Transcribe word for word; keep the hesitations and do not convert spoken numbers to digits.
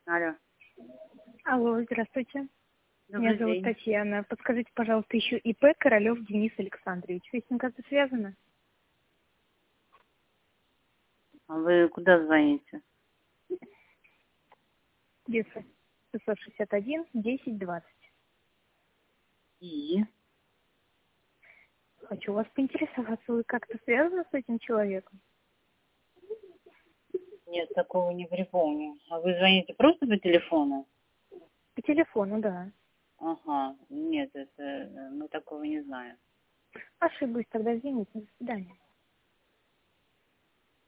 Алло. Алло, здравствуйте. Добрый Меня зовут день. Татьяна. Подскажите, пожалуйста, еще ИП Королев Денис Александрович. Вы с ним как-то связаны? А вы куда звоните? девятьсот шестьдесят один десять двадцать. И? Хочу вас поинтересоваться, вы как-то связаны с этим человеком? Нет, такого не припомню. А вы звоните просто по телефону? По телефону, да. Ага. Нет, это мы такого не знаем. Ошиблась, тогда извините. До свидания.